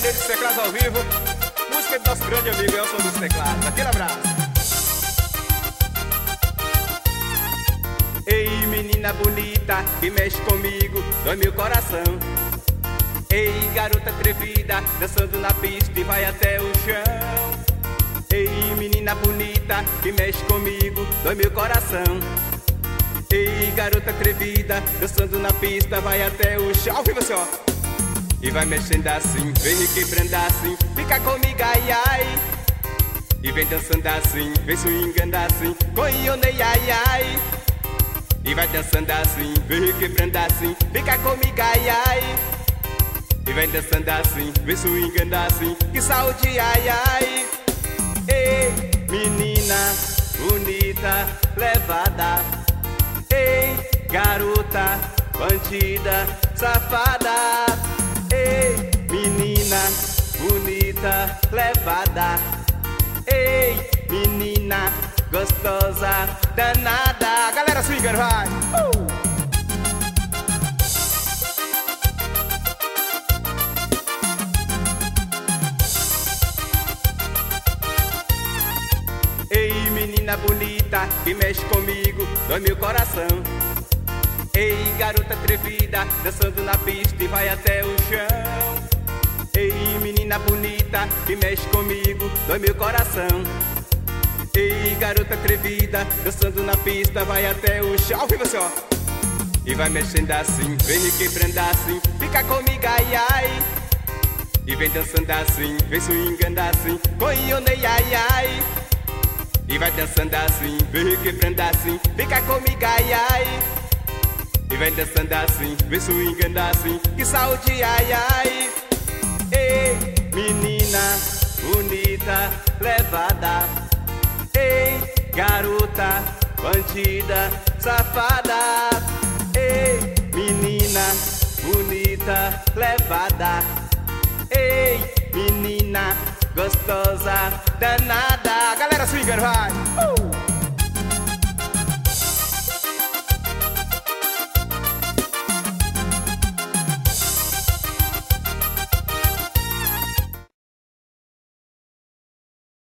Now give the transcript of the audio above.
Noite dos Teclados ao vivo. Música do nosso grande amigo Elson dos Teclados. Aquele abraço. Ei, menina bonita que mexe comigo, dói meu coração. Ei, garota atrevida, dançando na pista e vai até o chão. Ei, menina bonita que mexe comigo, dói meu coração. Ei, garota atrevida, dançando na pista, vai até o chão. Ao vivo assim, ó. E vai mexendo assim, vem me quebrando assim, fica comigo, ai, ai. E vem dançando assim, vem swingando assim, com ionei, ai, ai. E vai dançando assim, vem me quebrando assim, fica comigo, ai, ai. E vem dançando assim, vem swingando assim, que saúde, ai, ai. Ei, menina bonita, levada. Ei, garota bandida, safada. Ei, menina bonita, levada. Ei, menina gostosa, danada. Galera swingando, vai! Ei, menina bonita que mexe comigo, dói meu coração. Ei, garota atrevida, dançando na pista e vai até o chão. Ei, menina bonita que mexe comigo, dói meu coração. Ei, garota atrevida, dançando na pista, vai até o chão. Ao vivo assim, ó. E vai mexendo assim, vem me quebrando assim, fica comigo, ai, ai. E vem dançando assim, vem swingando assim, com ionei, ai, ai. E vai dançando assim, vem me quebrando assim, fica comigo, ai, ai. E vem dançando assim, vem swingando assim, que saúde, ai, ai. Ei, menina bonita, levada. Ei, garota bandida, safada. Ei, menina bonita, levada. Ei, menina gostosa, danada. Galera swingando, vai!